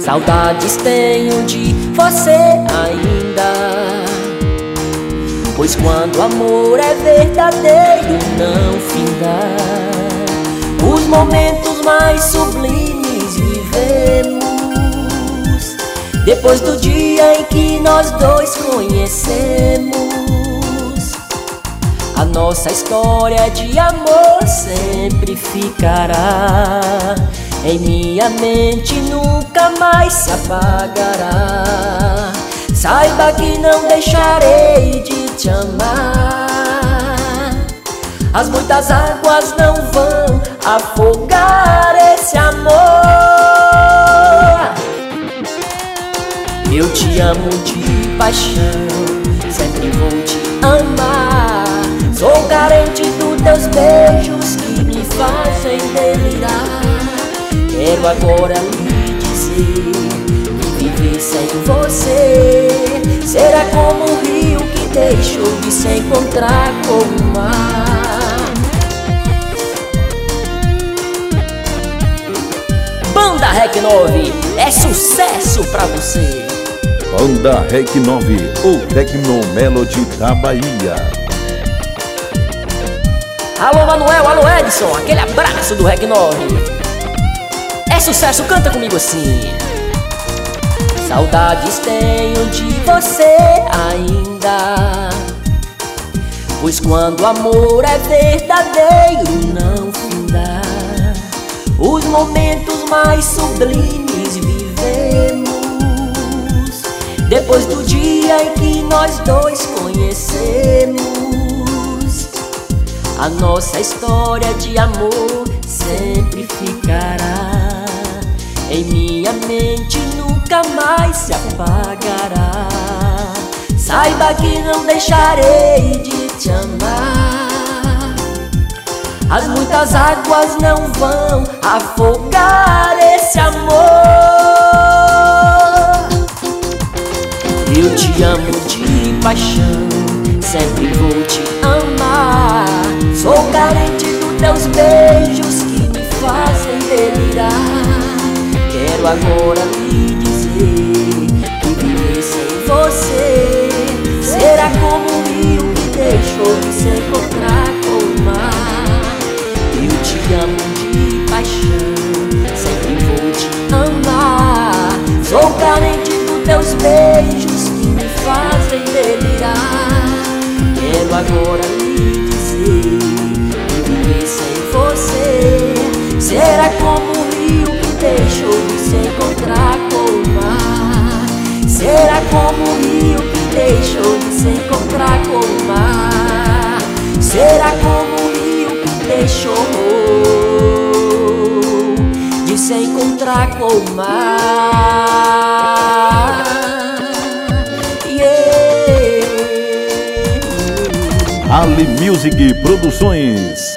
Saudades tenho de você ainda, pois quando o amor é verdadeiro não finda. Os momentos mais sublimes vivemos depois do dia em que nós dois conhecemos. A nossa história de amor sempre ficará em minha mente, nunca mais se apagará. Saiba que não deixarei de te amar. As muitas águas não vão afogar esse amor. Eu te amo de paixão, sempre vou te amar. Sou carente dos teus beijos que me fazem delirar. Quero agora lhe dizer que viver sem você será como um rio que deixou de se encontrar com o mar. Banda Rec 9 é sucesso pra você. Banda Rec 9, o Tecno Melody da Bahia. Alô Manuel, alô Edson, aquele abraço do Rec 9. É sucesso, canta comigo assim. Saudades tenho de você ainda, pois quando o amor é verdadeiro não finda. Os momentos mais sublimes vivemos depois do dia em que nós dois conhecemos. A nossa história de amor sempre ficará em minha mente, nunca mais se apagará. Saiba que não deixarei de te amar. As muitas águas não vão afogar esse amor. Eu te amo de paixão, sempre vou te amar. Sou carente dos teus beijos que me fazem delirar. Quero agora lhe dizer que viver sem você será como um rio que deixou de se encontrar com o mar. Eu te amo de paixão, sempre vou te amar. Sou carente dos teus beijos que me fazem delirar. Quero agora lhe dizer que viver sem você será como um rio que deixou de se encontrar com o mar. Será como um rio que deixou de se encontrar com o mar. Será como um rio que deixou de se encontrar com o mar. Ali Music Produções.